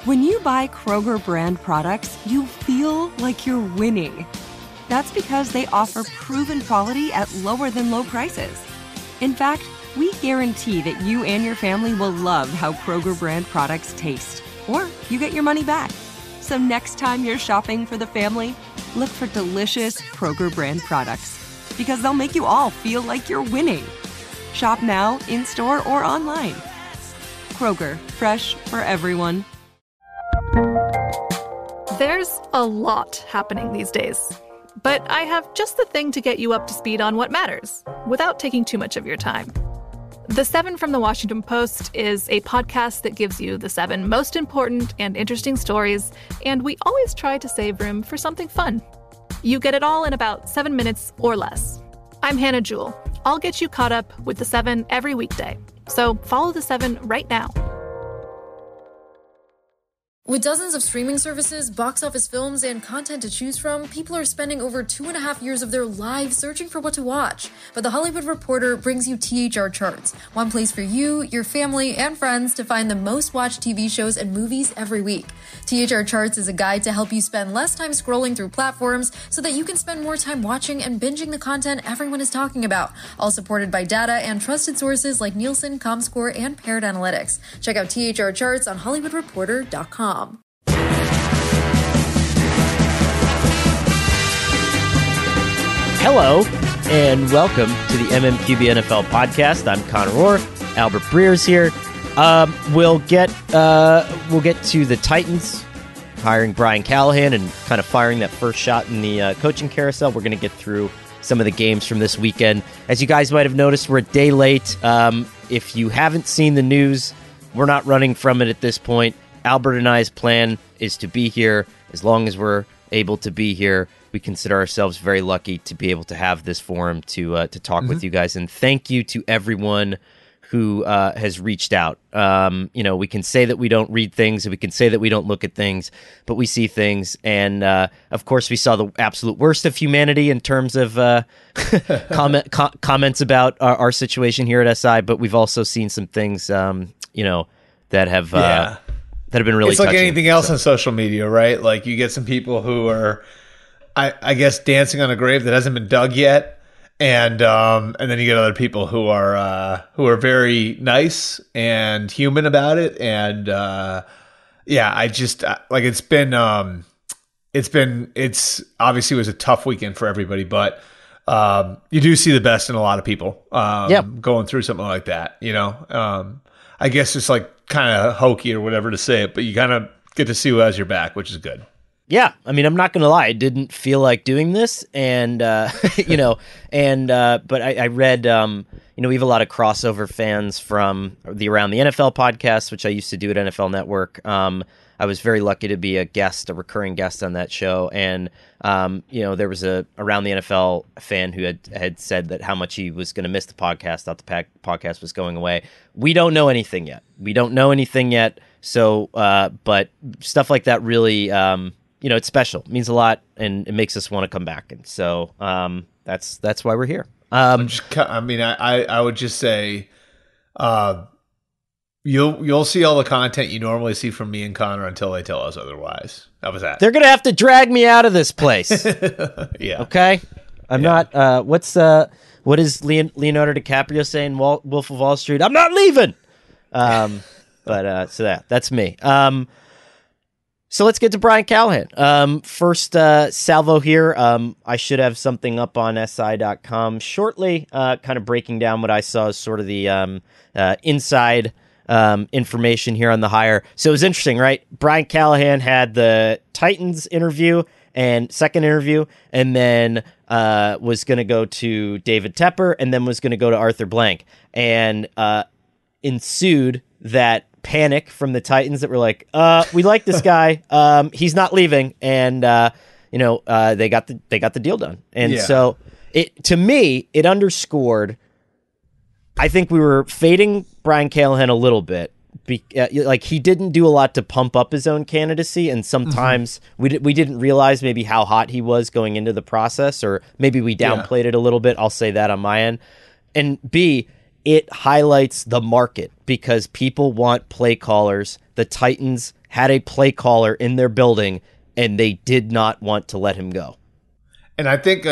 When you buy Kroger brand products, you feel like you're winning. That's because they offer proven quality at lower than low prices. In fact, we guarantee that you and your family will love how Kroger brand products taste, or you get your money back. So next time you're shopping for the family, look for delicious Kroger brand products, because they'll make you all feel like you're winning. Shop now, in-store, or online. Kroger, fresh for everyone. There's a lot happening these days, but I have just the thing to get you up to speed on what matters, without taking too much of your time. The 7 from the Washington Post is a podcast that gives you the 7 most important and interesting stories, and we always try to save room for something fun. You get it all in about 7 minutes or less. I'm Hannah Jewell. I'll get you caught up with the 7 every weekday. So follow the 7 right now. With dozens of streaming services, box office films, and content to choose from, people are spending over 2.5 years of their lives searching for what to watch. But The Hollywood Reporter brings you THR Charts, one place for you, your family, and friends to find the most watched TV shows and movies every week. THR Charts is a guide to help you spend less time scrolling through platforms so that you can spend more time watching and binging the content everyone is talking about, all supported by data and trusted sources like Nielsen, Comscore, and Parrot Analytics. Check out THR Charts on HollywoodReporter.com. Hello, and welcome to the MMQB NFL podcast. I'm Connor Orr. Albert Breer's here. We'll get to the Titans hiring Brian Callahan and kind of firing that first shot in the coaching carousel. We're going to get through some of the games from this weekend. As you guys might have noticed, we're a day late. If you haven't seen the news, we're not running from it at this point. Albert and I's plan is to be here as long as we're able to be here. We consider ourselves very lucky to be able to have this forum to talk with you guys. And thank you to everyone who has reached out. We can say that we don't read things and we can say that we don't look at things, but we see things. And of course, we saw the absolute worst of humanity in terms of comments about our situation here at SI. But we've also seen some things, that have been really. It's like touching. anything else on social media, right? Like you get some people who are, I guess, dancing on a grave that hasn't been dug yet, and then you get other people who are very nice and human about it, and I just like it's obviously was a tough weekend for everybody, but you do see the best in a lot of people going through something like that, I guess it's like kind of hokey or whatever to say it, but you kind of get to see who has your back, which is good. Yeah, I mean, I'm not going to lie. I didn't feel like doing this, and but I read, we have a lot of crossover fans from the Around the NFL podcast, which I used to do at NFL Network. I was very lucky to be a recurring guest on that show, and there was a Around the NFL fan who had said that how much he was going to miss the podcast, thought the podcast was going away. We don't know anything yet. So, but stuff like that really, it's special. It means a lot, and it makes us want to come back. And so that's why we're here. I would just say you'll see all the content you normally see from me and Connor until they tell us otherwise. How was that? They're going to have to drag me out of this place. Yeah. Okay? I'm not what is Leonardo DiCaprio saying, Wolf of Wall Street? I'm not leaving! That's me. So let's get to Brian Callahan. First salvo here. I should have something up on SI.com shortly, kind of breaking down what I saw as sort of the inside information here on the hire. So it was interesting, right? Brian Callahan had the Titans interview and second interview, and then was going to go to David Tepper, and then was going to go to Arthur Blank, and ensued that panic from the Titans that were like, we like this guy, he's not leaving, and they got the deal done. And so to me it underscored, I think we were fading Brian Callahan a little bit, like he didn't do a lot to pump up his own candidacy, and sometimes we didn't realize maybe how hot he was going into the process, or maybe we downplayed it a little bit. I'll say that on my end. And B, it highlights the market, because people want play callers the Titans had a play caller in their building, and they did not want to let him go. And I think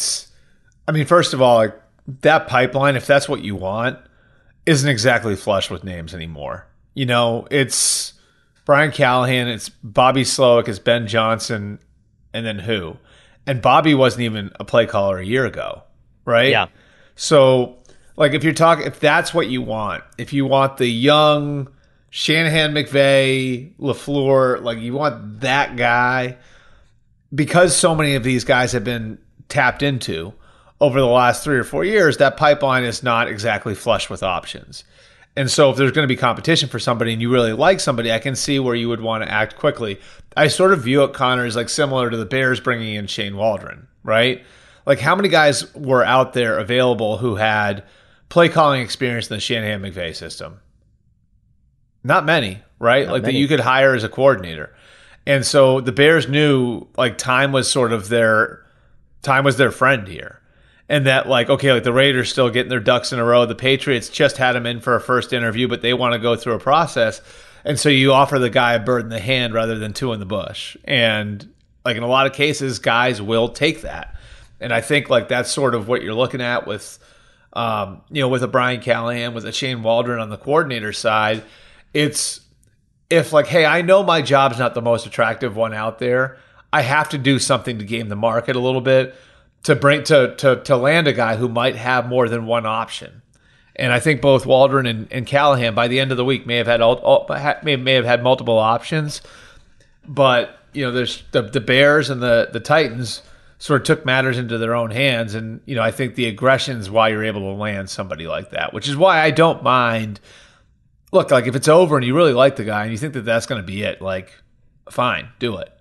first of all, that pipeline, if that's what you want, isn't exactly flush with names anymore. It's Brian Callahan, it's Bobby Slowick, it's Ben Johnson, and then who? And Bobby wasn't even a play caller a year ago, right? Yeah. So, if that's what you want, if you want the young Shanahan, McVay, LaFleur, you want that guy, because so many of these guys have been tapped into over the last 3 or 4 years, that pipeline is not exactly flush with options. And so if there's going to be competition for somebody and you really like somebody, I can see where you would want to act quickly. I sort of view it, Connor, as similar to the Bears bringing in Shane Waldron, right? How many guys were out there available who had play calling experience in the Shanahan McVay system? Not many, right? Not many. That you could hire as a coordinator. And so the Bears knew time was their friend here. And that the Raiders still getting their ducks in a row. The Patriots just had him in for a first interview, but they want to go through a process. And so you offer the guy a bird in the hand rather than two in the bush. And in a lot of cases, guys will take that. And I think that's sort of what you're looking at with, with a Brian Callahan, with a Shane Waldron on the coordinator side. It's hey, I know my job's not the most attractive one out there. I have to do something to game the market a little bit to bring to land a guy who might have more than one option. And I think both Waldron and Callahan by the end of the week may have had multiple options. But there's the Bears and the Titans sort of took matters into their own hands, and I think the aggression is why you're able to land somebody like that, which is why I don't mind. Look, if it's over and you really like the guy and you think that that's going to be it, fine, do it.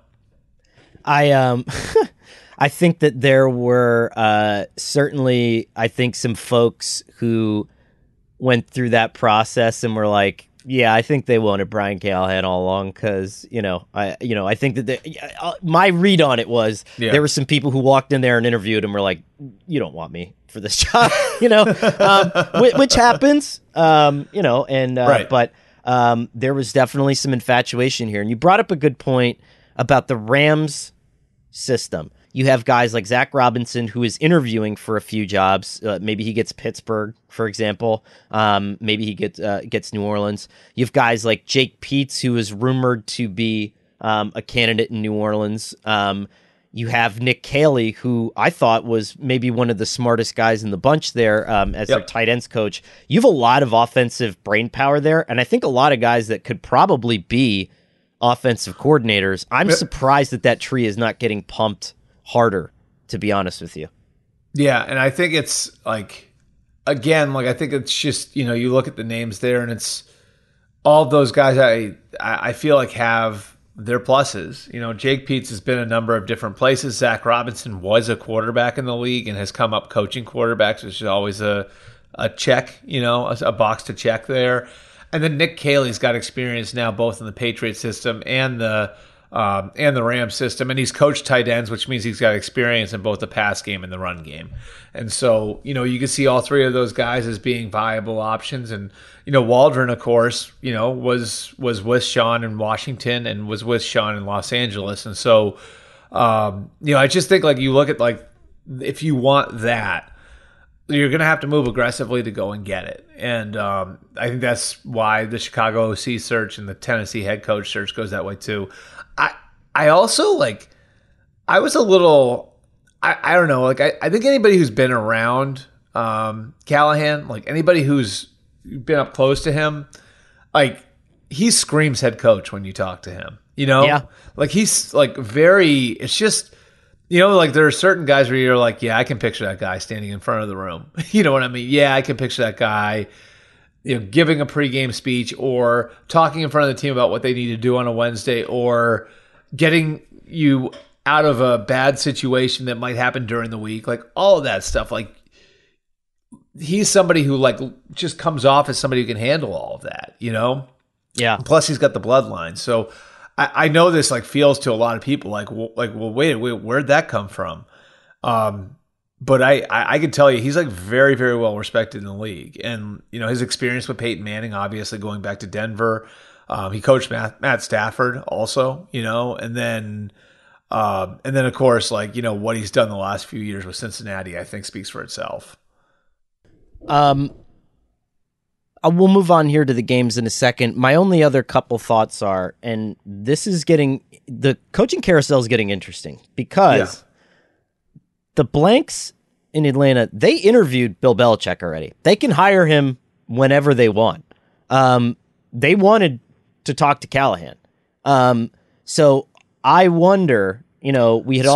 I think that there were certainly, some folks who went through that process and were like, yeah, I think they wanted Brian Callahan all along because, I think that my read on it was there were some people who walked in there and interviewed and were like, you don't want me for this job, which happens, right. But there was definitely some infatuation here. And you brought up a good point about the Rams system. You have guys like Zach Robinson, who is interviewing for a few jobs. Maybe he gets Pittsburgh, for example. Maybe he gets New Orleans. You have guys like Jake Peetz, who is rumored to be a candidate in New Orleans. You have Nick Caley, who I thought was maybe one of the smartest guys in the bunch there as their tight ends coach. You have a lot of offensive brain power there, and I think a lot of guys that could probably be offensive coordinators. I'm surprised that tree is not getting pumped harder, to be honest with you. Yeah, and I think it's I think it's just, you look at the names there and it's all of those guys I feel have their pluses. Jake Peetz has been a number of different places. Zach Robinson was a quarterback in the league and has come up coaching quarterbacks, which is always a check, a box to check there. And then Nick Caley's got experience now both in the Patriot system and the Rams system, and he's coached tight ends, which means he's got experience in both the pass game and the run game. And so, you can see all three of those guys as being viable options. And, Waldron, of course, was with Sean in Washington and was with Sean in Los Angeles. And so, I just think you look at if you want that, you're going to have to move aggressively to go and get it. And I think that's why the Chicago OC search and the Tennessee head coach search goes that way too. I also I was a little, I don't know, I think anybody who's been around Callahan, anybody who's been up close to him, he screams head coach when you talk to him, Yeah. He's very, it's just, there are certain guys where you're yeah, I can picture that guy standing in front of the room. You know what I mean? Yeah, I can picture that guy, giving a pregame speech or talking in front of the team about what they need to do on a Wednesday or getting you out of a bad situation that might happen during the week. All of that stuff. He's somebody who just comes off as somebody who can handle all of that, Yeah. Plus he's got the bloodline. So I know this feels to a lot of people well, wait, where'd that come from? But I can tell you he's very, very well respected in the league. And, his experience with Peyton Manning, obviously going back to Denver, He coached Matt Stafford also, and then of course, like, what he's done the last few years with Cincinnati, I think speaks for itself. We'll move on here to the games in a second. My only other couple thoughts are, and this is the coaching carousel is getting interesting because the blanks in Atlanta, they interviewed Bill Belichick already. They can hire him whenever they want. They wanted to talk to Callahan. So I wonder, we had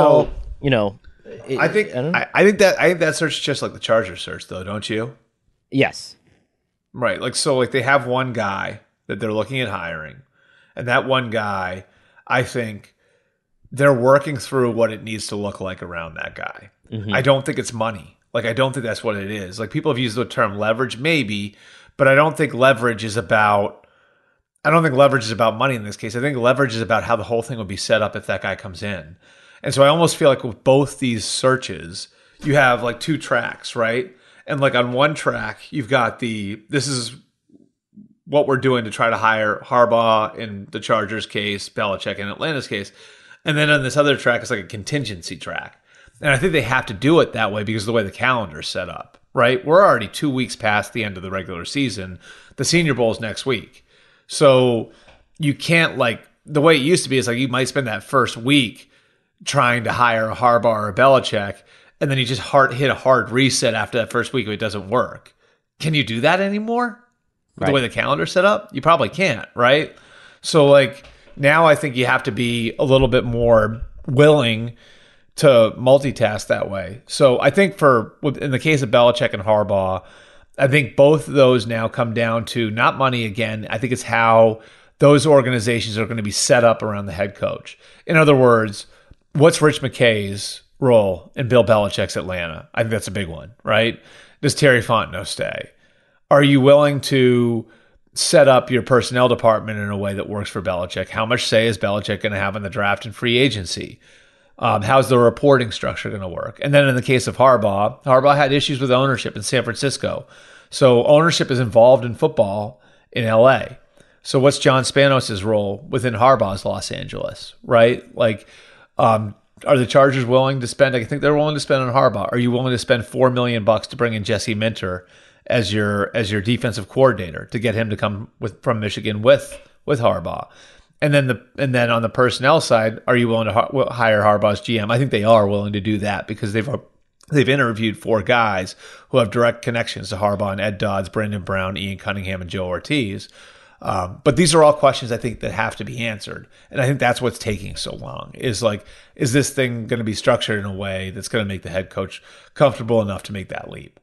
I think that search is just like the Chargers search, though, don't you? Yes. Right. Like, so like they have one guy that they're looking at hiring, and that one guy, I think they're working through what it needs to look like around that guy. Mm-hmm. I don't think it's money. Like, I don't think that's what it is. Like, people have used the term leverage, maybe, but I don't think leverage is about money in this case. I think leverage is about how the whole thing would be set up if that guy comes in. And so I almost feel like with both these searches, you have like two tracks, right? And like on one track, you've got this is what we're doing to try to hire Harbaugh in the Chargers case, Belichick in Atlanta's case. And then on this other track, it's like a contingency track. And I think they have to do it that way because of the way the calendar is set up, right? We're already 2 weeks past the end of the regular season. The Senior Bowl is next week. So you can't, like, the way it used to be is like you might spend that first week trying to hire a Harbaugh or a Belichick, and then you just hit a hard reset after that first week if it doesn't work. Can you do that anymore? With the way the calendar's set up? You probably can't, right? So, like, now I think you have to be a little bit more willing to multitask that way. So I think in the case of Belichick and Harbaugh, I think both of those now come down to not money again. I think it's how those organizations are going to be set up around the head coach. In other words, what's Rich McKay's role in Bill Belichick's Atlanta? I think that's a big one, right? Does Terry Fontenot stay? Are you willing to set up your personnel department in a way that works for Belichick? How much say is Belichick going to have in the draft and free agency? How's the reporting structure going to work? And then in the case of Harbaugh had issues with ownership in San Francisco. So ownership is involved in football in LA. So what's John Spanos' role within Harbaugh's Los Angeles, right? Like, are the Chargers willing to spend? I think they're willing to spend on Harbaugh. Are you willing to spend $4 million to bring in Jesse Minter as your defensive coordinator to get him to come from Michigan with Harbaugh? And then on the personnel side, are you willing to hire Harbaugh's GM? I think they are willing to do that because they've interviewed 4 guys who have direct connections to Harbaugh and Ed Dodds, Brandon Brown, Ian Cunningham, and Joe Ortiz. But these are all questions I think that have to be answered. And I think that's what's taking so long is this thing going to be structured in a way that's going to make the head coach comfortable enough to make that leap?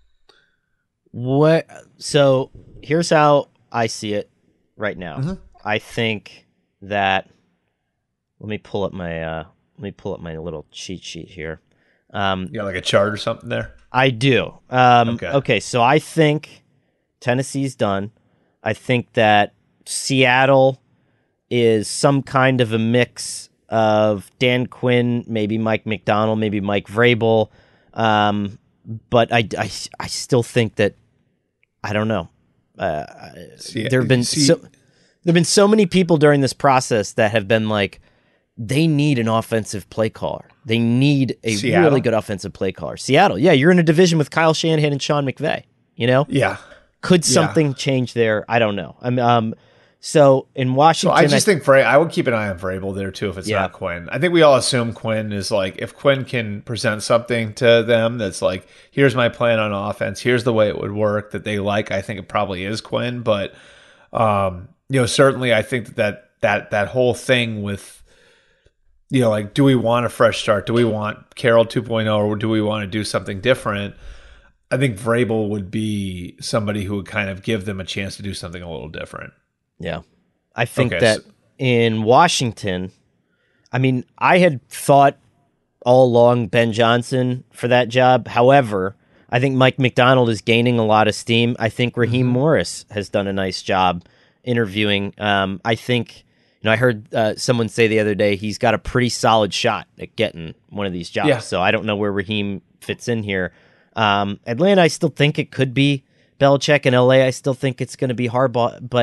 So here's how I see it right now. Mm-hmm. I think that let me pull up my little cheat sheet here. You got like a chart or something there? I do. Okay, so I think Tennessee's done. I think that Seattle is some kind of a mix of Dan Quinn, maybe Mike McDonald, maybe Mike Vrabel. But I still think that I don't know. There have been so many people during this process that have been like, they need an offensive play caller. They need a really good offensive play caller. Seattle, yeah, you're in a division with Kyle Shanahan and Sean McVay. Yeah. Could something change there? I don't know. So in Washington, so I just think I would keep an eye on Vrabel there too if it's not Quinn. I think we all assume Quinn is like, if Quinn can present something to them that's like, here's my plan on offense, here's the way it would work that they like. I think it probably is Quinn, but certainly I think that whole thing with, like, do we want a fresh start? Do we want Carroll 2.0 or do we want to do something different? I think Vrabel would be somebody who would kind of give them a chance to do something a little different. Yeah. I think that in Washington, I mean, I had thought all along Ben Johnson for that job. However, I think Mike McDonald is gaining a lot of steam. I think Raheem Morris has done a nice job interviewing. I think, I heard someone say the other day he's got a pretty solid shot at getting one of these jobs. Yeah. So I don't know where Raheem fits in here. Atlanta, I still think it could be Belichick. In LA, I still think it's going to be Harbaugh. But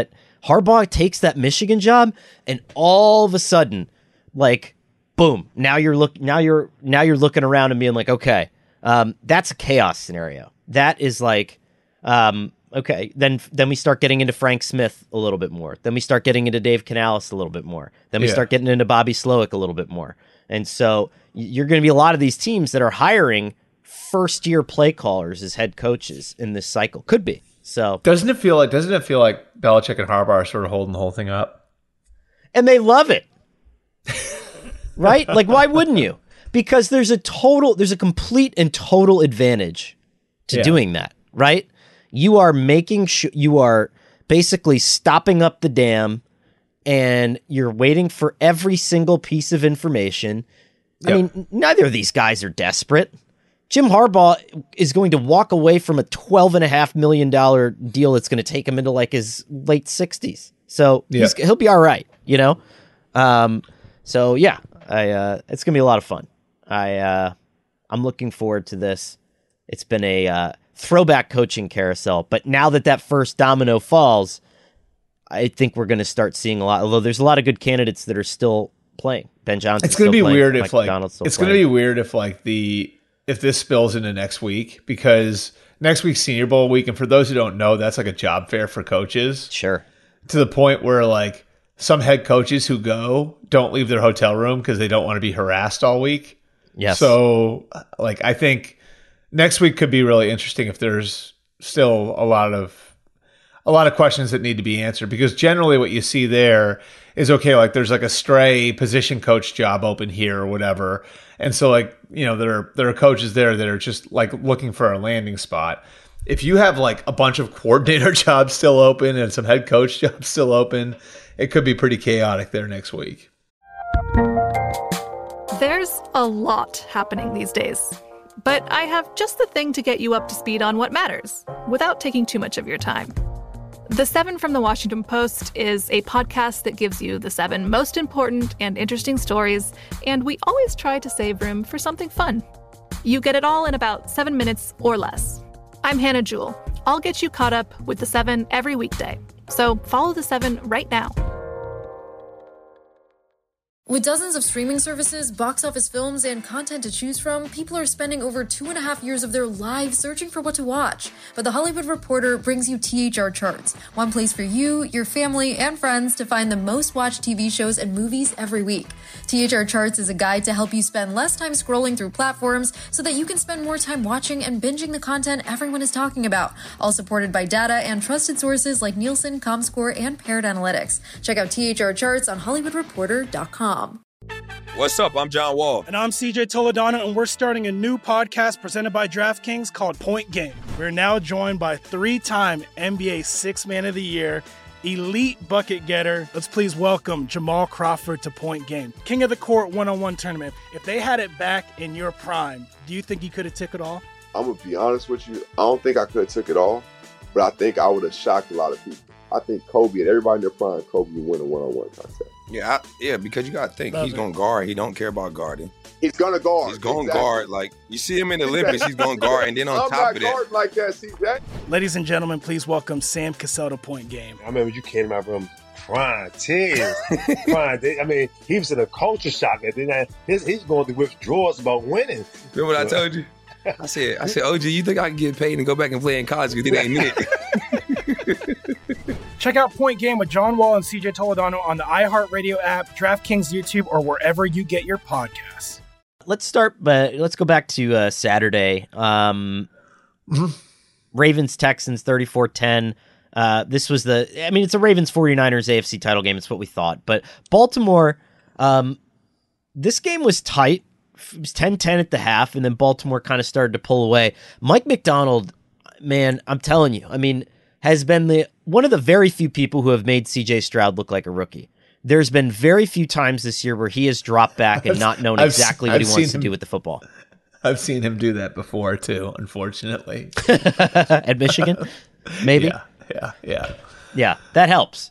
Harbaugh takes that Michigan job, and all of a sudden, like, boom! Now you're looking around and being like, okay, that's a chaos scenario. That is like, okay. Then we start getting into Frank Smith a little bit more. Then we start getting into Dave Canales a little bit more. Then we start getting into Bobby Slowick a little bit more. And so you're going to be a lot of these teams that are hiring first-year play callers as head coaches in this cycle. Could be. So doesn't it feel like Belichick and Harbaugh are sort of holding the whole thing up? And they love it. Right? Like, why wouldn't you? Because there's a complete and total advantage to doing that, right? You are making sure you are basically stopping up the dam, and you're waiting for every single piece of information. Yep. I mean, neither of these guys are desperate. Jim Harbaugh is going to walk away from a $12.5 million deal that's going to take him into like his late 60s. So he'll be all right, you know? So yeah, it's going to be a lot of fun. I'm looking forward to this. It's been a throwback coaching carousel, but now that first domino falls, I think we're going to start seeing a lot, although there's a lot of good candidates that are still playing. Ben Johnson. It's going to be weird if if this spills into next week, because next week's Senior Bowl week, and for those who don't know, that's like a job fair for coaches. Sure. To the point where like some head coaches who go don't leave their hotel room because they don't want to be harassed all week. Yes. So like I think next week could be really interesting if there's still a lot of questions that need to be answered, because generally what you see there is, okay, like there's like a stray position coach job open here or whatever. And so like, you know, there are coaches there that are just like looking for a landing spot. If you have like a bunch of coordinator jobs still open and some head coach jobs still open, it could be pretty chaotic there next week. There's a lot happening these days, but I have just the thing to get you up to speed on what matters without taking too much of your time. The 7 from the Washington Post is a podcast that gives you the 7 most important and interesting stories, and we always try to save room for something fun. You get it all in about 7 minutes or less. I'm Hannah Jewell. I'll get you caught up with the 7 every weekday. So follow the 7 right now. With dozens of streaming services, box office films, and content to choose from, people are spending over 2.5 years of their lives searching for what to watch. But The Hollywood Reporter brings you THR Charts, one place for you, your family, and friends to find the most watched TV shows and movies every week. THR Charts is a guide to help you spend less time scrolling through platforms so that you can spend more time watching and binging the content everyone is talking about, all supported by data and trusted sources like Nielsen, Comscore, and Paired Analytics. Check out THR Charts on HollywoodReporter.com. What's up? I'm John Wall. And I'm CJ Toledano, and we're starting a new podcast presented by DraftKings called Point Game. We're now joined by 3-time NBA Sixth Man of the Year, elite bucket getter. Let's please welcome Jamal Crawford to Point Game. King of the Court one-on-one tournament. If they had it back in your prime, do you think you could have took it all? I'm going to be honest with you. I don't think I could have took it all, but I think I would have shocked a lot of people. I think Kobe and everybody in their prime, Kobe would win a one-on-one contest. Yeah, because you got to think, he's going to guard. He don't care about guarding. He's going to guard. He's going to guard. Like, you see him in the Olympics, he's going to guard. And then on top of that. I'm not guarding like that, CJ. Ladies and gentlemen, please welcome Sam Cassell to Point Game. I remember you came to my room crying, tears, crying. I mean, he was in a culture shock. And then he's going through withdrawals about winning. Remember what I told you? I said, OG, you think I can get paid and go back and play in college because it ain't it? Check out Point Game with John Wall and CJ Toledano on the iHeartRadio app, DraftKings YouTube, or wherever you get your podcasts. Let's go back to Saturday. Ravens-Texans 34-10. This was it's a Ravens-49ers AFC title game. It's what we thought. But Baltimore, this game was tight. It was 10-10 at the half, and then Baltimore kind of started to pull away. Mike Macdonald, man, I'm telling you, has been one of the very few people who have made C.J. Stroud look like a rookie. There's been very few times this year where he has dropped back and not known exactly what he wants to do with the football. I've seen him do that before, too, unfortunately. At Michigan? Maybe? Yeah, that helps.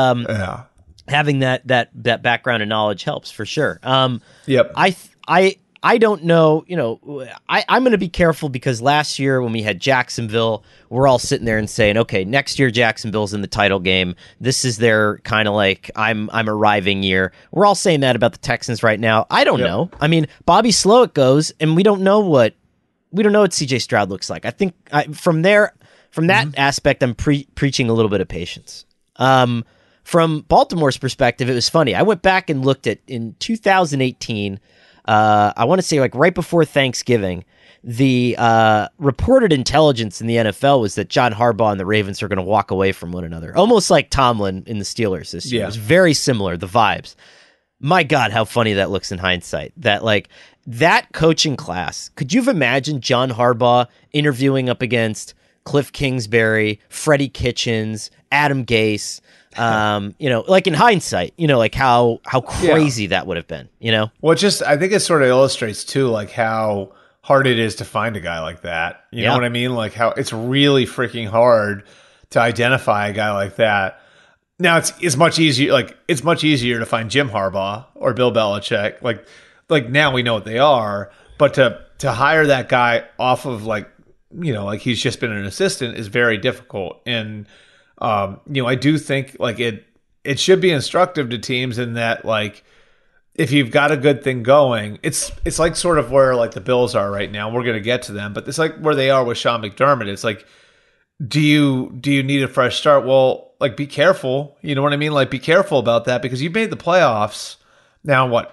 Having that background and knowledge helps for sure. Yep. I I don't know, I'm going to be careful because last year when we had Jacksonville, we're all sitting there and saying, okay, next year Jacksonville's in the title game. This is their kind of like I'm arriving year. We're all saying that about the Texans right now. I don't know. I mean, Bobby Slowick goes, and we don't know what CJ Stroud looks like. I think from that aspect, I'm preaching a little bit of patience. From Baltimore's perspective, it was funny. I went back and looked at in 2018. I want to say like right before Thanksgiving, the reported intelligence in the NFL was that John Harbaugh and the Ravens are going to walk away from one another, almost like Tomlin in the Steelers this year. It was very similar, the vibes. My God, how funny that looks in hindsight. That like that coaching class. Could you have imagined John Harbaugh interviewing up against Cliff Kingsbury, Freddie Kitchens, Adam Gase? Like in hindsight, like how crazy that would have been, Well, I think it sort of illustrates too, like how hard it is to find a guy like that. You know what I mean? Like how it's really freaking hard to identify a guy like that. Now it's much easier. Like it's much easier to find Jim Harbaugh or Bill Belichick. Like now we know what they are, but to hire that guy off of like he's just been an assistant is very difficult. And I do think like it should be instructive to teams in that like if you've got a good thing going, it's like sort of where like the Bills are right now. We're going to get to them, but it's like where they are with Sean McDermott. It's like, do you need a fresh start? Well, like be careful. You know what I mean? Like be careful about that because you made the playoffs now. What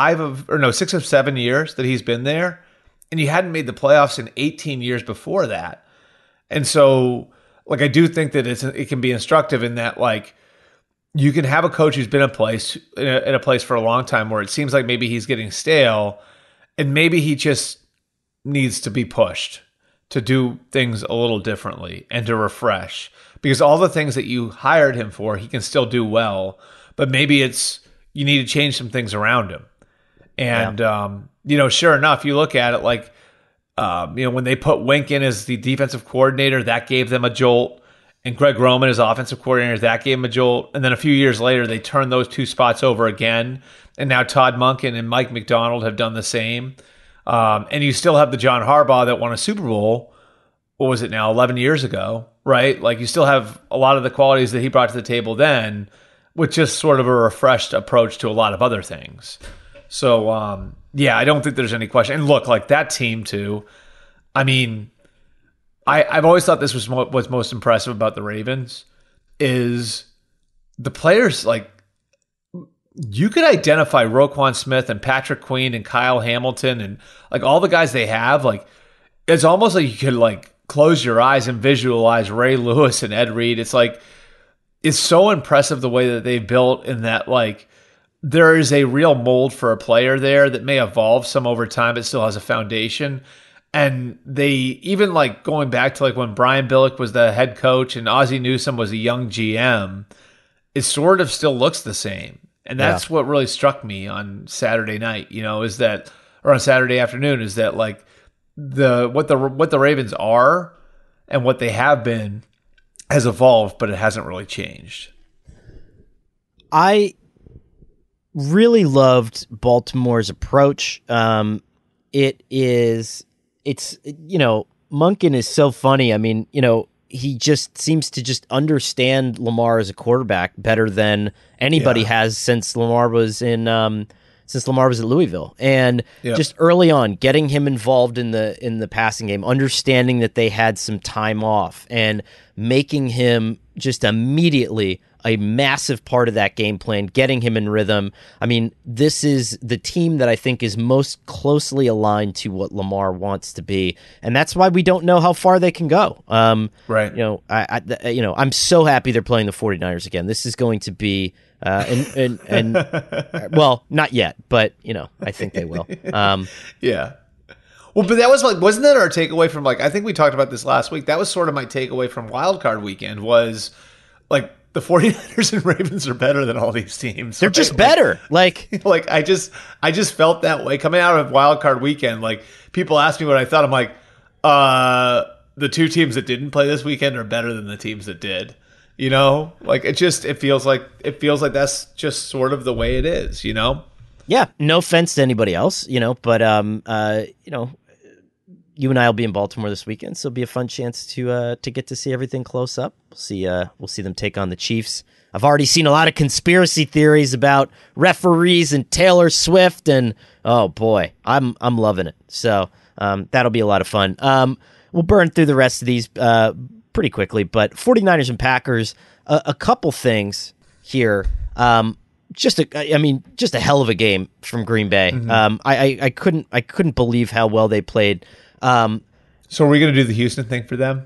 6 of 7 years that he's been there, and you hadn't made the playoffs in 18 years before that, and so. Like I do think that it can be instructive in that like you can have a coach who's been in a place for a long time where it seems like maybe he's getting stale and maybe he just needs to be pushed to do things a little differently and to refresh because all the things that you hired him for, he can still do well, but maybe you need to change some things around him. And, sure enough, you look at it like, when they put Wink in as the defensive coordinator, that gave them a jolt. And Greg Roman as offensive coordinator, that gave them a jolt. And then a few years later, they turned those two spots over again. And now Todd Monken and Mike McDonald have done the same. And you still have the John Harbaugh that won a Super Bowl, what was it now, 11 years ago, right? Like you still have a lot of the qualities that he brought to the table then, with just sort of a refreshed approach to a lot of other things. So, I don't think there's any question. And look, like that team too. I mean, I've always thought this was what's most impressive about the Ravens is the players. Like you could identify Roquan Smith and Patrick Queen and Kyle Hamilton and like all the guys they have. Like it's almost like you could like close your eyes and visualize Ray Lewis and Ed Reed. It's like it's so impressive the way that they've built in that like. There is a real mold for a player there that may evolve some over time, but still has a foundation. And they even like going back to like when Brian Billick was the head coach and Ozzie Newsome was a young GM, it sort of still looks the same. And that's what really struck me on Saturday night, or on Saturday afternoon is that like what the Ravens are and what they have been has evolved, but it hasn't really changed. I really loved Baltimore's approach. Monken is so funny. I mean, he just seems to just understand Lamar as a quarterback better than anybody has since Lamar was at Louisville. And just early on, getting him involved in the passing game, understanding that they had some time off and making him just immediately a massive part of that game plan, getting him in rhythm. I mean, this is the team that I think is most closely aligned to what Lamar wants to be, and that's why we don't know how far they can go. Right. I'm so happy they're playing the 49ers again. This is going to be, well, not yet, but I think they will. Yeah. Well, but that was like, wasn't that our takeaway from like, I think we talked about this last week. That was sort of my takeaway from Wild Card Weekend was like, the 49ers and Ravens are better than all these teams. They're just better. Like I just felt that way coming out of Wild Card Weekend. Like people asked me what I thought. I'm like, the two teams that didn't play this weekend are better than the teams that did. Like it feels like that's just sort of the way it is. Yeah, no offense to anybody else, but you and I will be in Baltimore this weekend, so it'll be a fun chance to get to see everything close up. We'll see them take on the Chiefs. I've already seen a lot of conspiracy theories about referees and Taylor Swift, and oh boy, I'm loving it. So that'll be a lot of fun. We'll burn through the rest of these pretty quickly, but 49ers and Packers, a couple things here. Just a hell of a game from Green Bay. Mm-hmm. I couldn't believe how well they played. So are we going to do the Houston thing for them?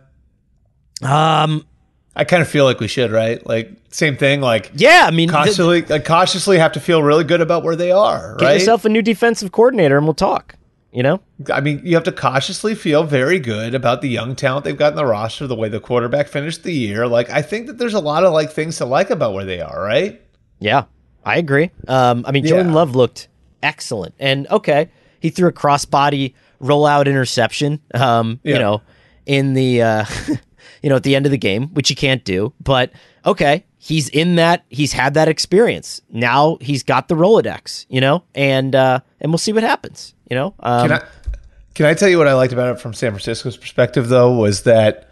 I kind of feel like we should, right? Like same thing. Like cautiously have to feel really good about where they are. Get yourself a new defensive coordinator, and we'll talk. I mean, you have to cautiously feel very good about the young talent they've got in the roster, the way the quarterback finished the year. Like, I think that there's a lot of things to like about where they are, right? Yeah, I agree. Jordan Love looked excellent, and he threw a crossbody rollout interception. In the at the end of the game, which you can't do, but he's in that. He's had that experience. Now he's got the Rolodex, and we'll see what happens. Can I tell you what I liked about it from San Francisco's perspective, though, was that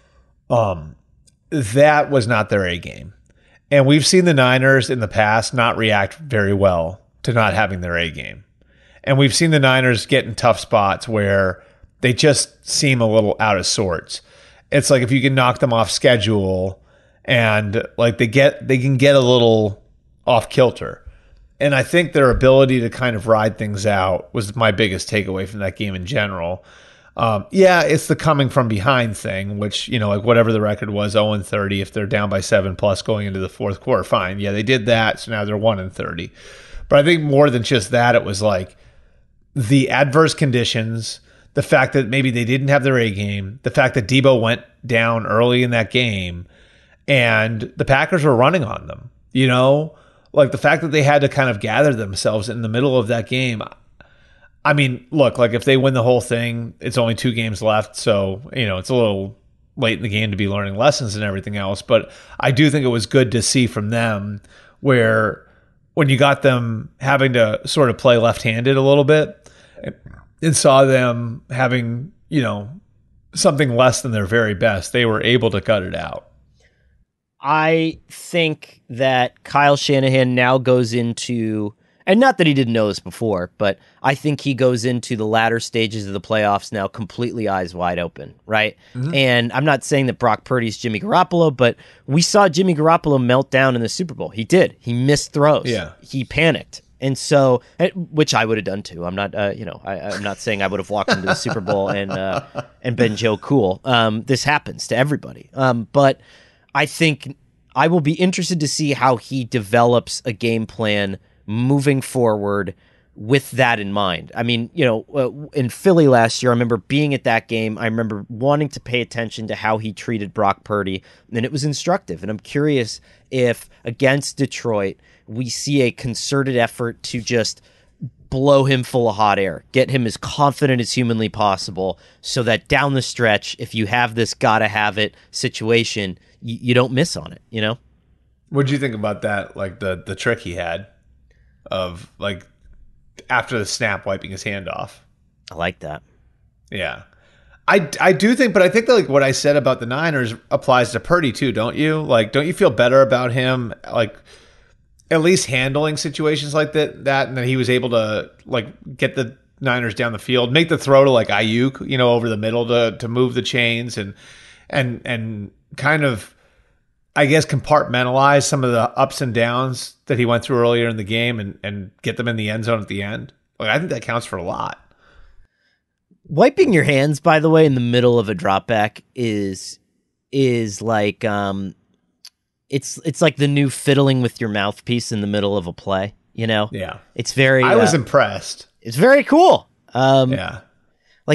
that was not their A game. And we've seen the Niners in the past not react very well to not having their A game. And we've seen the Niners get in tough spots where they just seem a little out of sorts. It's like if you can knock them off schedule and they can get a little off kilter. And I think their ability to kind of ride things out was my biggest takeaway from that game in general. It's the coming from behind thing, which, whatever the record was, 0-30, if they're down by 7+ going into the fourth quarter, fine. Yeah, they did that, so now they're 1-30. But I think more than just that, it was like the adverse conditions, the fact that maybe they didn't have their A game, the fact that Debo went down early in that game, and the Packers were running on them, Like the fact that they had to kind of gather themselves in the middle of that game. I mean, look, if they win the whole thing, it's only 2 games left. So, it's a little late in the game to be learning lessons and everything else. But I do think it was good to see from them where when you got them having to sort of play left-handed a little bit and saw them having, something less than their very best, they were able to cut it out. I think that Kyle Shanahan now goes into, and not that he didn't know this before, but I think he goes into the latter stages of the playoffs now completely eyes wide open, right? Mm-hmm. And I'm not saying that Brock Purdy's Jimmy Garoppolo, but we saw Jimmy Garoppolo melt down in the Super Bowl. He did. He missed throws. Yeah. He panicked. And so, which I would have done too. I'm not, I'm not saying I would have walked into the Super Bowl and been Joe Cool. This happens to everybody. But I think I will be interested to see how he develops a game plan moving forward with that in mind. I mean, in Philly last year, I remember being at that game. I remember wanting to pay attention to how he treated Brock Purdy, and it was instructive. And I'm curious if against Detroit, we see a concerted effort to just blow him full of hot air, get him as confident as humanly possible so that down the stretch, if you have this gotta have it situation, you don't miss on it, What did you think about that? Like the trick he had of after the snap wiping his hand off. I like that. Yeah. I do think, but I think that what I said about the Niners applies to Purdy too, don't you? Don't you feel better about him at least handling situations like that and that he was able to get the Niners down the field, make the throw to Ayuk, over the middle to move the chains and kind of, I guess, compartmentalize some of the ups and downs that he went through earlier in the game and get them in the end zone at the end. I think that counts for a lot. Wiping your hands, by the way, in the middle of a drop back is like it's like the new fiddling with your mouthpiece in the middle of a play, Yeah. It's very I was impressed. It's very cool. Yeah. I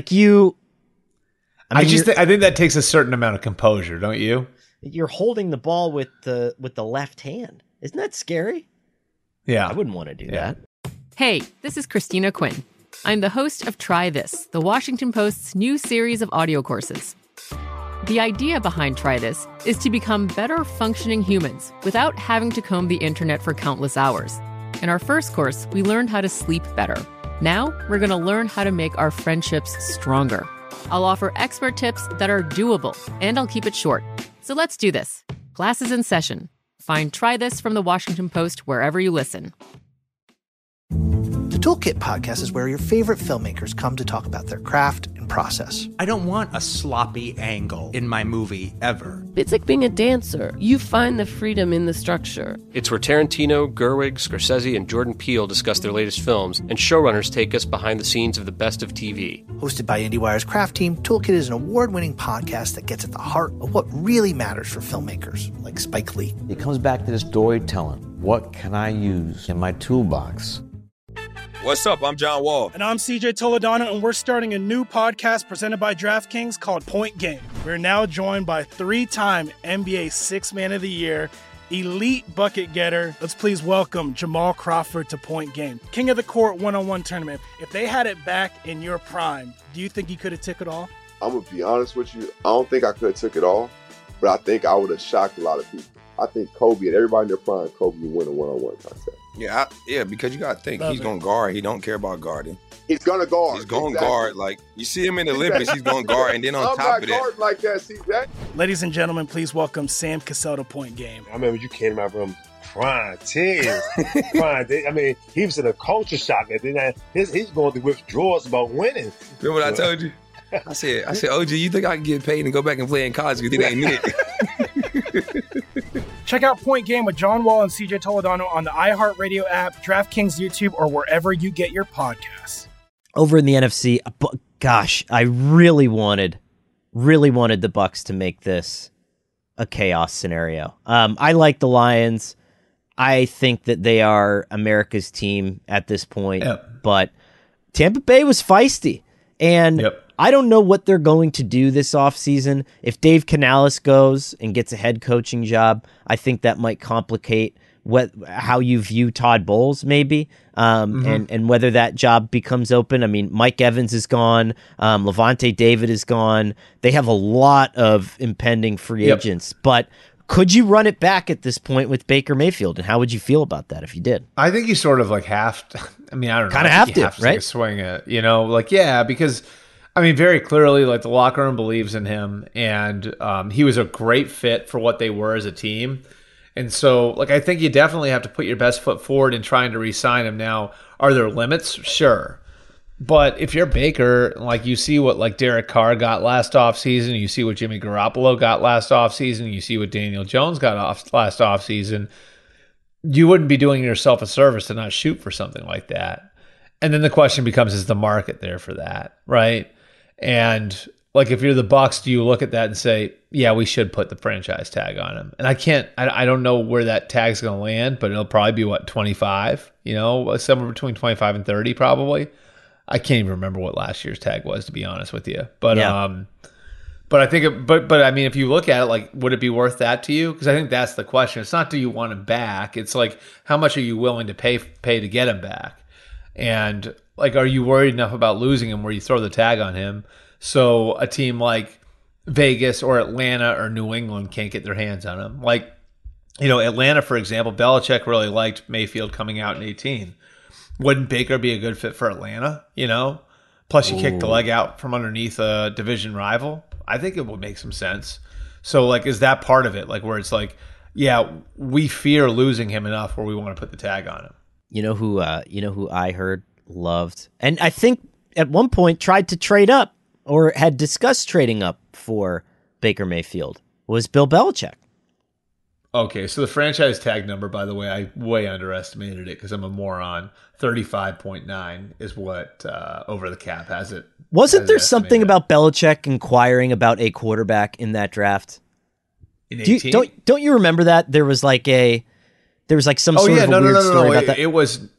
think that takes a certain amount of composure, don't you? You're holding the ball with the left hand. Isn't that scary? Yeah. I wouldn't want to do that. Hey, this is Christina Quinn. I'm the host of Try This, the Washington Post's new series of audio courses. The idea behind Try This is to become better functioning humans without having to comb the internet for countless hours. In our first course, we learned how to sleep better. Now, we're going to learn how to make our friendships stronger. I'll offer expert tips that are doable, and I'll keep it short. So let's do this. Class is in session. Find Try This from the Washington Post wherever you listen. The Toolkit podcast is where your favorite filmmakers come to talk about their craft and process. I don't want a sloppy angle in my movie ever. It's like being a dancer. You find the freedom in the structure. It's where Tarantino, Gerwig, Scorsese, and Jordan Peele discuss their latest films, and showrunners take us behind the scenes of the best of TV. Hosted by IndieWire's craft team, Toolkit is an award-winning podcast that gets at the heart of what really matters for filmmakers, like Spike Lee. It comes back to this storytelling. What can I use in my toolbox? What's up? I'm John Wall. And I'm CJ Toledano, and we're starting a new podcast presented by DraftKings called Point Game. We're now joined by three-time NBA Sixth Man of the Year, elite bucket getter. Let's please welcome Jamal Crawford to Point Game. King of the Court one-on-one tournament. If they had it back in your prime, do you think you could have took it all? I'm going to be honest with you. I don't think I could have took it all, but I think I would have shocked a lot of people. I think Kobe and everybody in their prime, Kobe would win a one-on-one contest. Yeah, because you got to think, he's going to guard. He don't care about guarding. He's going to guard. He's going to guard. Like, you see him in the Olympics, he's going to guard. And then on top of that. Like that, see that? Ladies and gentlemen, please welcome Sam Cassell to Point Game. I remember you came out from prime tears. I mean, he was in a culture shock. And then he's going through withdrawals about winning. Remember what I told you? I said, OG, you think I can get paid and go back and play in college? You think they ain't it? Check out Point Game with John Wall and CJ Toledano on the iHeartRadio app, DraftKings YouTube, or wherever you get your podcasts. Over in the NFC, gosh, I really wanted the Bucks to make this a chaos scenario. I like the Lions. I think that they are America's team at this point, but Tampa Bay was feisty, and I don't know what they're going to do this offseason. If Dave Canales goes and gets a head coaching job, I think that might complicate how you view Todd Bowles, maybe, and whether that job becomes open. I mean, Mike Evans is gone. Levante David is gone. They have a lot of impending free agents, but could you run it back at this point with Baker Mayfield? And how would you feel about that if you did? I think you sort of like have to. I mean, I don't know. Kind of have to, right? Take a swing at, because I mean, very clearly, like the locker room believes in him, and he was a great fit for what they were as a team. And so, like, I think you definitely have to put your best foot forward in trying to re-sign him. Now, are there limits? Sure. But if you're Baker, like you see what like Derek Carr got last offseason, you see what Jimmy Garoppolo got last offseason, you see what Daniel Jones got last offseason, you wouldn't be doing yourself a service to not shoot for something like that. And then the question becomes, is the market there for that, right? And like if you're the Bucks, do you look at that and say, yeah, we should put the franchise tag on him? And I don't know where that tag's going to land, but it'll probably be 25, somewhere between 25 and 30 probably. I can't even remember what last year's tag was, to be honest with you. But but I think but I mean, if you look at it, like, would it be worth that to you? Because I think that's the question. It's not, do you want him back? It's like, how much are you willing to pay to get him back? And like, are you worried enough about losing him where you throw the tag on him so a team like Vegas or Atlanta or New England can't get their hands on him? Like, Atlanta, for example, Belichick really liked Mayfield coming out in 2018. Wouldn't Baker be a good fit for Atlanta? Plus you kick the leg out from underneath a division rival. I think it would make some sense. So like, is that part of it? Like where it's like, yeah, we fear losing him enough where we want to put the tag on him. You know who I heard loved, and I think at one point tried to trade up or had discussed trading up for Baker Mayfield was Bill Belichick. Okay, so the franchise tag number, by the way, I way underestimated it because I'm a moron. 35.9 is what Over the Cap has it. Wasn't there something about Belichick inquiring about a quarterback in that draft? In 18? Don't you remember that? There was some sort of a weird story about that. It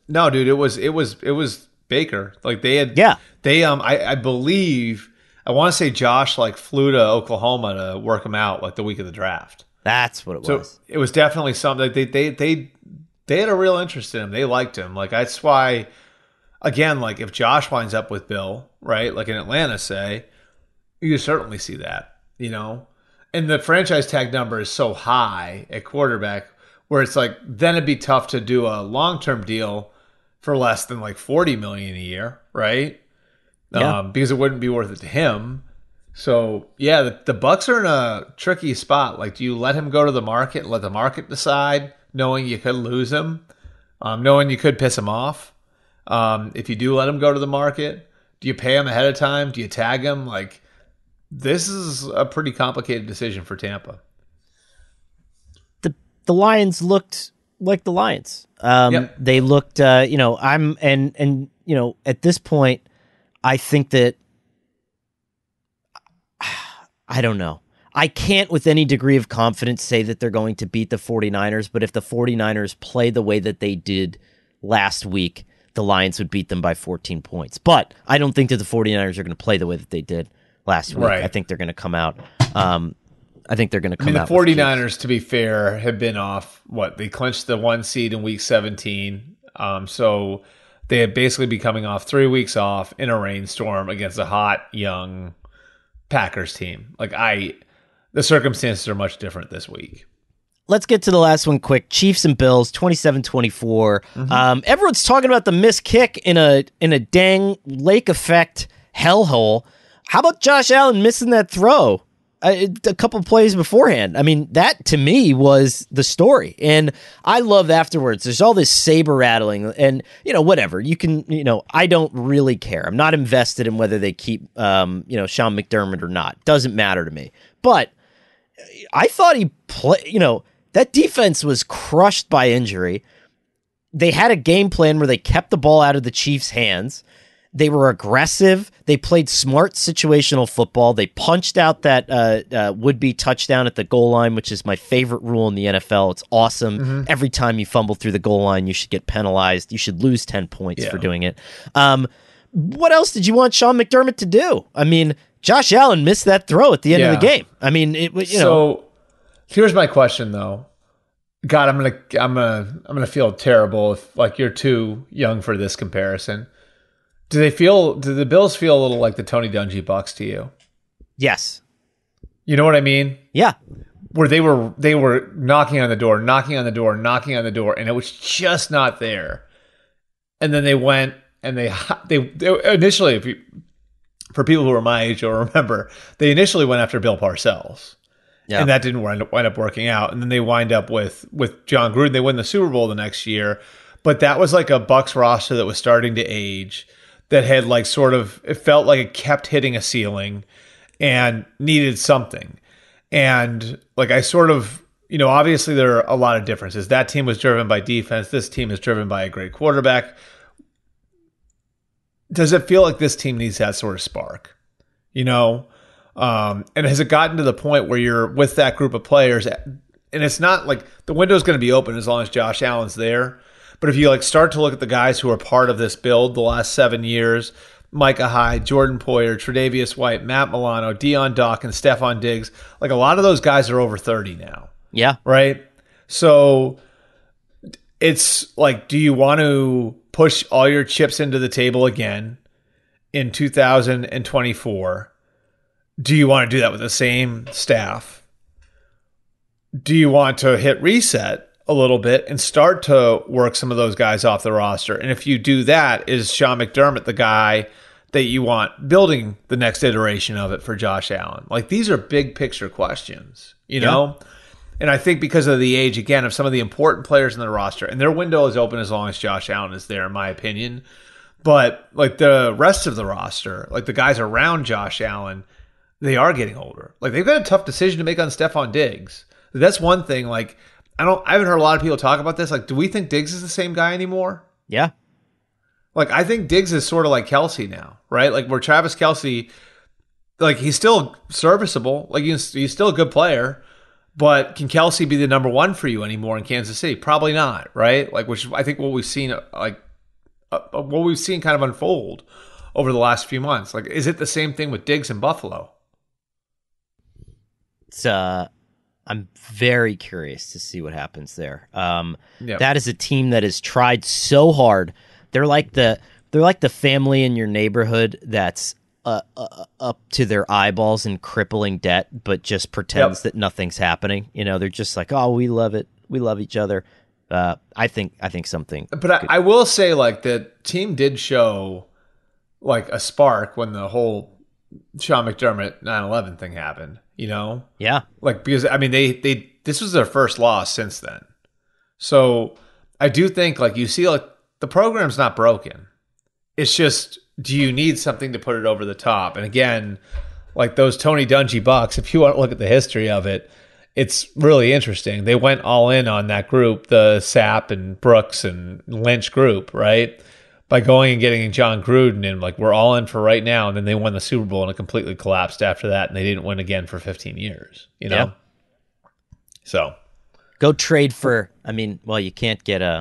was Baker. Like they had, I believe, I want to say Josh like flew to Oklahoma to work him out like the week of the draft. That's what it was. So it was definitely something. They had a real interest in him. They liked him. Like that's why, again, like if Josh winds up with Bill, right? Like in Atlanta, say, you certainly see that, And the franchise tag number is so high at quarterback. where it's like, then it'd be tough to do a long-term deal for less than like $40 million a year, right? Yeah. Because it wouldn't be worth it to him. So yeah, the Bucks are in a tricky spot. Like, do you let him go to the market and let the market decide, knowing you could lose him, knowing you could piss him off? If you do let him go to the market, do you pay him ahead of time? Do you tag him? Like, this is a pretty complicated decision for Tampa. The Lions looked like the Lions. They looked, at this point, I think that, I don't know. I can't with any degree of confidence say that they're going to beat the 49ers, but if the 49ers play the way that they did last week, the Lions would beat them by 14 points. But I don't think that the 49ers are going to play the way that they did last week. Right. I think they're going to come out. The 49ers, to be fair, have been off. They clinched the 1 seed in week 17. So they had basically be coming off 3 weeks off in a rainstorm against a hot, young Packers team. The circumstances are much different this week. Let's get to the last one quick. Chiefs and Bills, 27-24. Mm-hmm. Everyone's talking about the missed kick in a dang lake effect hellhole. How about Josh Allen missing that throw a couple plays beforehand? I mean, that to me was the story. And I love afterwards, there's all this saber rattling and, whatever. You can, I don't really care. I'm not invested in whether they keep, Sean McDermott or not. Doesn't matter to me. But I thought he played, that defense was crushed by injury. They had a game plan where they kept the ball out of the Chiefs' hands. They were aggressive. They played smart situational football. They punched out that would-be touchdown at the goal line, which is my favorite rule in the NFL. It's awesome. Mm-hmm. Every time you fumble through the goal line, you should get penalized. You should lose 10 points for doing it. What else did you want Sean McDermott to do? I mean, Josh Allen missed that throw at the end of the game. I mean, So here's my question, though. God, I'm gonna feel terrible if you're too young for this comparison. Do the Bills feel a little like the Tony Dungy Bucks to you? Yes. You know what I mean? Yeah. Where they were knocking on the door, and it was just not there. And then they went and they initially, for people who are my age, you'll remember, they initially went after Bill Parcells. Yeah. And that didn't wind up working out. And then they wind up with John Gruden. They win the Super Bowl the next year. But that was like a Bucs roster that was starting to age, that had it felt like it kept hitting a ceiling and needed something. And obviously there are a lot of differences. That team was driven by defense. This team is driven by a great quarterback. Does it feel like this team needs that sort of spark? And has it gotten to the point where you're with that group of players, and it's not like the window's going to be open as long as Josh Allen's there, but if you start to look at the guys who are part of this build the last 7 years, Micah Hyde, Jordan Poyer, Tre'Davious White, Matt Milano, Deion Dawkins, Stephon Diggs, a lot of those guys are over 30 now. Yeah. Right? So it's do you want to push all your chips into the table again in 2024? Do you want to do that with the same staff? Do you want to hit reset a little bit and start to work some of those guys off the roster? And if you do that, is Sean McDermott the guy that you want building the next iteration of it for Josh Allen? These are big picture questions, you know? And I think because of the age, again, of some of the important players in the roster, and their window is open as long as Josh Allen is there, in my opinion. But the rest of the roster, the guys around Josh Allen, they are getting older. They've got a tough decision to make on Stephon Diggs. That's one thing. I haven't heard a lot of people talk about this. Do we think Diggs is the same guy anymore? Yeah. I think Diggs is sort of like Kelsey now, right? Where Travis Kelsey, he's still serviceable. He's still a good player, but can Kelsey be the number one for you anymore in Kansas City? Probably not, right? Which I think what we've seen, kind of unfold over the last few months. Is it the same thing with Diggs in Buffalo? I'm very curious to see what happens there. That is a team that has tried so hard. They're like the family in your neighborhood that's up to their eyeballs in crippling debt, but just pretends that nothing's happening. They're just oh, we love it. We love each other. I think something. But I will say, like, the team did show like a spark when the whole Sean McDermott 9/11 thing happened. You know? Yeah. Like, because I mean, they this was their first loss since then. So I do think, like, you see, like, the program's not broken. It's just, do you need something to put it over the top? And again, like those Tony Dungy Bucks, if you want to look at the history of it, it's really interesting. They went all in on that group, the Sapp and Brooks and Lynch group, right? By going and getting John Gruden and like, we're all in for right now. And then they won the Super Bowl and it completely collapsed after that. And they didn't win again for 15 years, you know? Yeah. So go trade for, I mean, well, you can't get I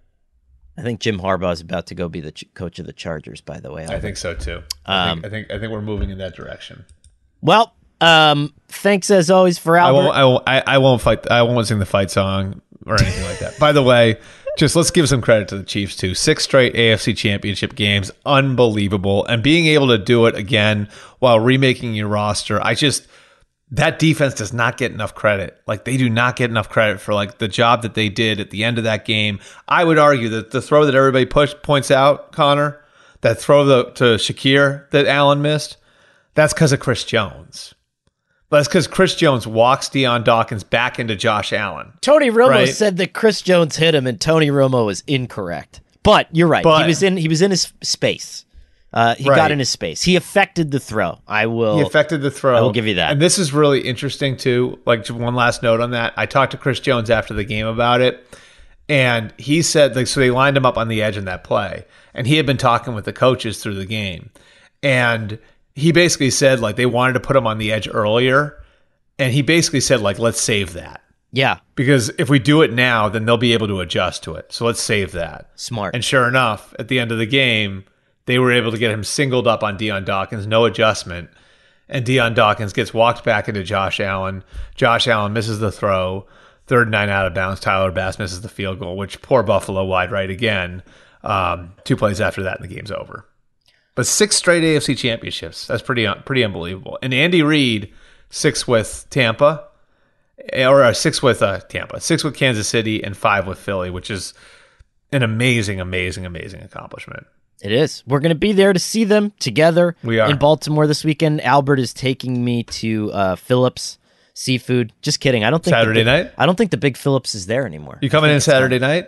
think Jim Harbaugh is about to go be the coach of the Chargers, by the way. I think so too. I think we're moving in that direction. Well, thanks as always for Albert. I won't fight. I won't sing the fight song or anything like that. By the way, just let's give some credit to the Chiefs too. 6 straight AFC Championship games, unbelievable, and being able to do it again while remaking your roster. That defense does not get enough credit. Like, they do not get enough credit for like the job that they did at the end of that game. I would argue that the throw that everybody points out, Connor, that throw to Shakir that Allen missed, that's because of Chris Jones. That's because Chris Jones walks Deion Dawkins back into Josh Allen. Tony Romo said that Chris Jones hit him, and Tony Romo was incorrect. But you're right. He was in his space. He got in his space. He affected the throw. He affected the throw. I will give you that. And this is really interesting too. Like, just one last note on that. I talked to Chris Jones after the game about it, and he said, like, so they lined him up on the edge in that play, and he had been talking with the coaches through the game, and he basically said, like, they wanted to put him on the edge earlier, and he basically said, like, let's save that. Yeah. Because if we do it now, then they'll be able to adjust to it. So let's save that. Smart. And sure enough, at the end of the game, they were able to get him singled up on Deion Dawkins, no adjustment. And Deion Dawkins gets walked back into Josh Allen. Josh Allen misses the throw. 3rd and 9 out of bounds. Tyler Bass misses the field goal, which poor Buffalo wide right again. 2 plays after that, and the game's over. But 6 straight AFC championships. That's pretty unbelievable. And Andy Reid, 6 with Tampa. Or 6 with Tampa. 6 with Kansas City and 5 with Philly, which is an amazing, amazing, amazing accomplishment. It is. We're going to be there to see them together. We are. In Baltimore this weekend. Albert is taking me to Phillips Seafood. Just kidding. I don't think Saturday night? I don't think the Big Phillips is there anymore. You coming in Saturday night?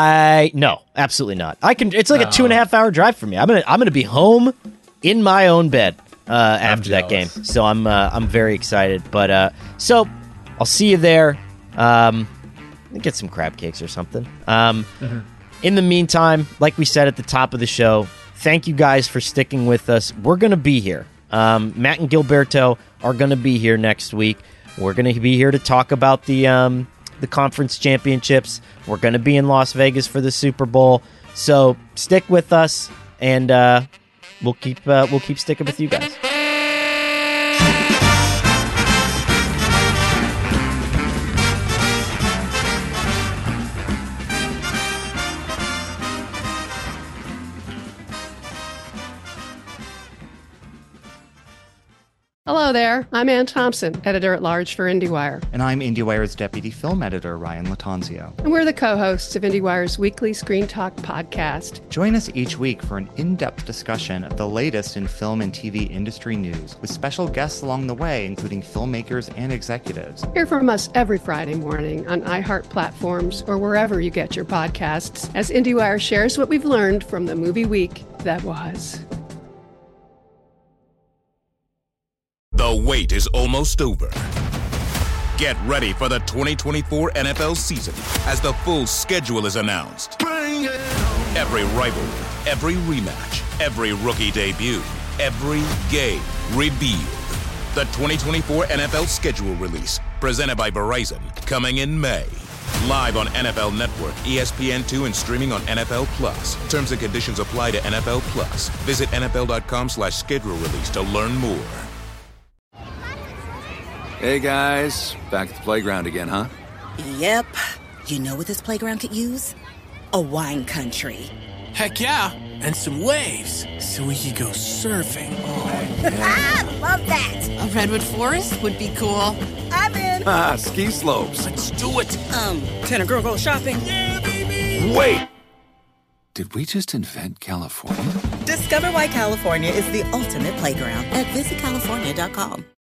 No, absolutely not. It's like a 2.5 hour drive for me. I'm gonna be home in my own bed after that game. So I'm very excited. But so I'll see you there. Get some crab cakes or something. In the meantime, like we said at the top of the show, thank you guys for sticking with us. We're going to be here. Matt and Gilberto are going to be here next week. We're going to be here to talk about the conference championships. We're going to be in Las Vegas for the Super Bowl. So stick with us, and we'll keep sticking with you guys. Hello there, I'm Ann Thompson, editor-at-large for IndieWire. And I'm IndieWire's deputy film editor, Ryan Latanzio. And we're the co-hosts of IndieWire's weekly Screen Talk podcast. Join us each week for an in-depth discussion of the latest in film and TV industry news, with special guests along the way, including filmmakers and executives. Hear from us every Friday morning on iHeart platforms or wherever you get your podcasts, as IndieWire shares what we've learned from the movie week that was. The wait is almost over. Get ready for the 2024 NFL season as the full schedule is announced. Every rivalry, every rematch, every rookie debut, every game revealed. The 2024 NFL schedule release, presented by Verizon, coming in May. Live on NFL Network, ESPN2, and streaming on NFL Plus. Terms and conditions apply to NFL Plus. Visit NFL.com/schedule release to learn more. Hey guys, back at the playground again, huh? Yep. You know what this playground could use? A wine country. Heck yeah, and some waves so we could go surfing. Oh, yeah. Love that. A redwood forest would be cool. I'm in. Ski slopes. Let's do it. Can a girl go shopping? Yeah, baby. Wait! Did we just invent California? Discover why California is the ultimate playground at visitcalifornia.com.